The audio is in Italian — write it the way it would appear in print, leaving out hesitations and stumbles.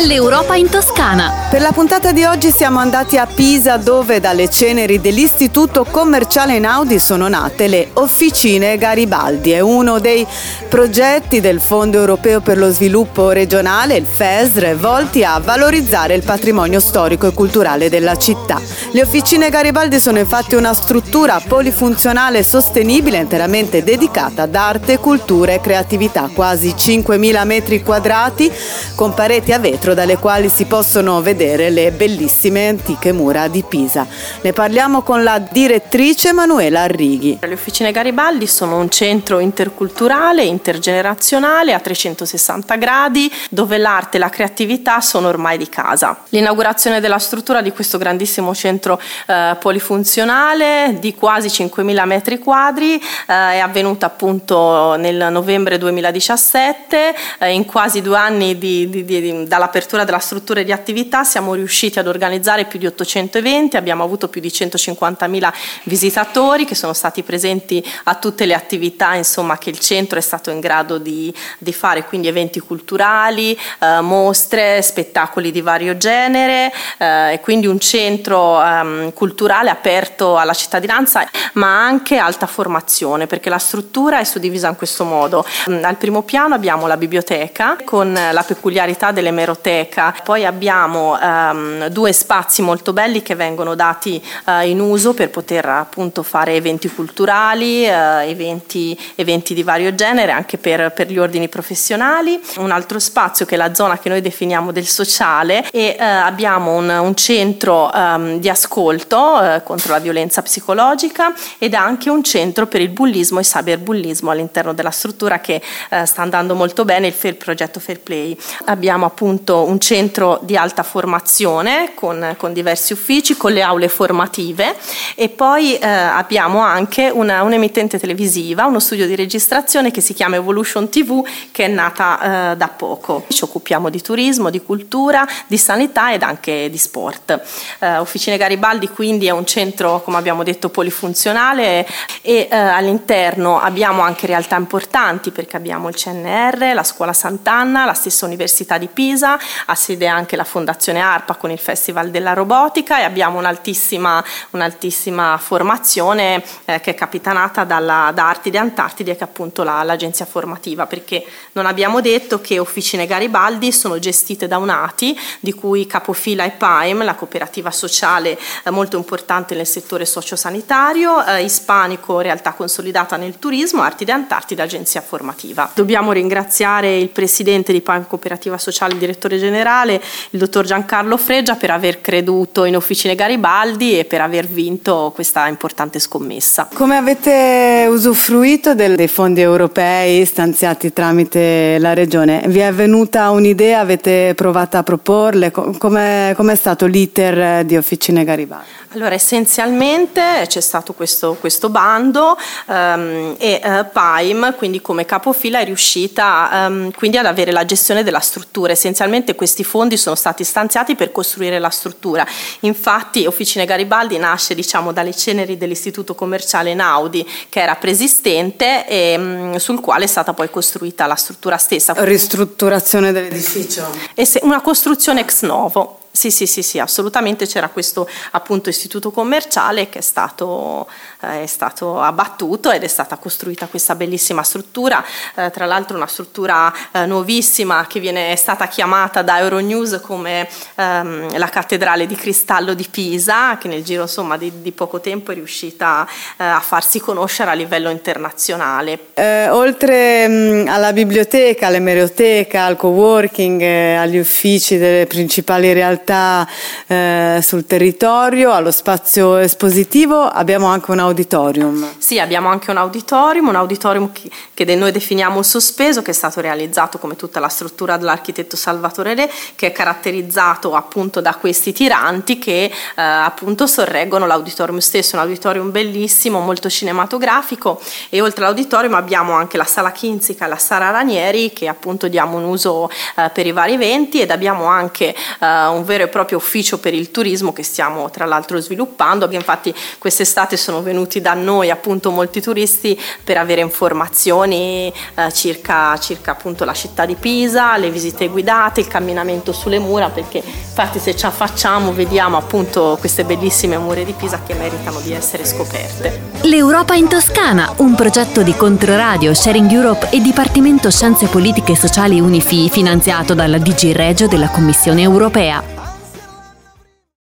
L'Europa in Toscana. Per la puntata di oggi siamo andati a Pisa, dove dalle ceneri dell'Istituto Commerciale Einaudi sono nate le Officine Garibaldi. È uno dei progetti del Fondo Europeo per lo Sviluppo Regionale, il FESR, volti a valorizzare il patrimonio storico e culturale della città. Le Officine Garibaldi sono infatti una struttura polifunzionale sostenibile interamente dedicata ad arte, cultura e creatività. Quasi 5.000 metri quadrati con pareti a vetro dalle quali si possono vedere le bellissime antiche mura di Pisa. Ne parliamo con la direttrice Emanuela Arrighi. Le Officine Garibaldi sono un centro interculturale, intergenerazionale a 360 gradi, dove l'arte e la creatività sono ormai di casa. L'inaugurazione della struttura di questo grandissimo centro polifunzionale di quasi 5.000 metri quadri è avvenuta appunto nel novembre 2017. In quasi 2 anni dall'apertura della struttura e di attività siamo riusciti ad organizzare più di 800 eventi, abbiamo avuto più di 150.000 visitatori che sono stati presenti a tutte le attività che il centro è stato in grado di fare, quindi eventi culturali, mostre, spettacoli di vario genere, e quindi un centro culturale aperto alla cittadinanza, ma anche alta formazione, perché la struttura è suddivisa in questo modo. Al primo piano abbiamo la biblioteca con la peculiarità dell'emeroteca, poi abbiamo 2 spazi molto belli che vengono dati in uso per poter appunto fare eventi culturali, eventi di vario genere, anche per gli ordini professionali. Un altro spazio che è la zona che noi definiamo del sociale, e abbiamo un centro di ascolto contro la violenza psicologica ed anche un centro per il bullismo e cyberbullismo all'interno della struttura, che sta andando molto bene, il progetto Fair Play. Abbiamo appunto un centro di alta formazione con diversi uffici, con le aule formative, e poi abbiamo anche un'emittente televisiva, uno studio di registrazione che si chiama Evolution TV, che è nata da poco. Ci occupiamo di turismo, di cultura, di sanità ed anche di sport. Officine Garibaldi quindi è un centro, come abbiamo detto, polifunzionale, e all'interno abbiamo anche realtà importanti, perché abbiamo il CNR, la Scuola Sant'Anna, la stessa Università di Pisa, ha sede anche la Fondazione ARPA con il Festival della Robotica, e abbiamo un'altissima formazione che è capitanata da Artide Antartide, che è appunto l'agenzia formativa, perché non abbiamo detto che Officine Garibaldi sono gestite da un'ATI, di cui capofila è PAIM, la cooperativa sociale molto importante nel settore sociosanitario, Ispanico, realtà consolidata nel turismo, Artide Antartide, agenzia formativa. Dobbiamo ringraziare il presidente di PAIM Cooperativa Sociale, il direttore generale, il dottor Giancarlo Freggia, per aver creduto in Officine Garibaldi e per aver vinto questa importante scommessa. Come avete usufruito dei fondi europei stanziati tramite la regione? Vi è venuta un'idea? Avete provato a proporle? Com'è stato l'iter di Officine Garibaldi? Allora, essenzialmente c'è stato questo bando, e PAIM, quindi come capofila, è riuscita quindi ad avere la gestione della struttura. Essenzialmente questi fondi sono stati stanziati per costruire la struttura. Infatti Officine Garibaldi nasce dalle ceneri dell'Istituto Commerciale Einaudi, che era preesistente e sul quale è stata poi costruita la struttura stessa. Ristrutturazione dell'edificio? Una costruzione ex novo. Sì, assolutamente. C'era questo appunto istituto commerciale che è stato abbattuto, ed è stata costruita questa bellissima struttura, tra l'altro una struttura nuovissima, che è stata chiamata da Euronews come la cattedrale di cristallo di Pisa, che nel giro di poco tempo è riuscita a farsi conoscere a livello internazionale. Oltre alla biblioteca, all'emeroteca, al coworking, agli uffici delle principali realtà sul territorio, allo spazio espositivo, abbiamo anche un auditorium. Sì, abbiamo anche un auditorium che noi definiamo sospeso, che è stato realizzato come tutta la struttura dell'architetto Salvatore Re, che è caratterizzato appunto da questi tiranti che appunto sorreggono l'auditorium stesso. Un auditorium bellissimo, molto cinematografico, e oltre all'auditorium abbiamo anche la sala Kinzica e la sala Ranieri, che appunto diamo un uso per i vari eventi, ed abbiamo anche un vero vero e proprio ufficio per il turismo che stiamo tra l'altro sviluppando. Infatti quest'estate sono venuti da noi appunto molti turisti per avere informazioni circa appunto la città di Pisa, le visite guidate, il camminamento sulle mura, perché infatti se ci affacciamo vediamo appunto queste bellissime mura di Pisa che meritano di essere scoperte. L'Europa in Toscana, un progetto di Controradio, Sharing Europe e Dipartimento Scienze Politiche e Sociali UniFi, finanziato dalla DG Regio della Commissione Europea.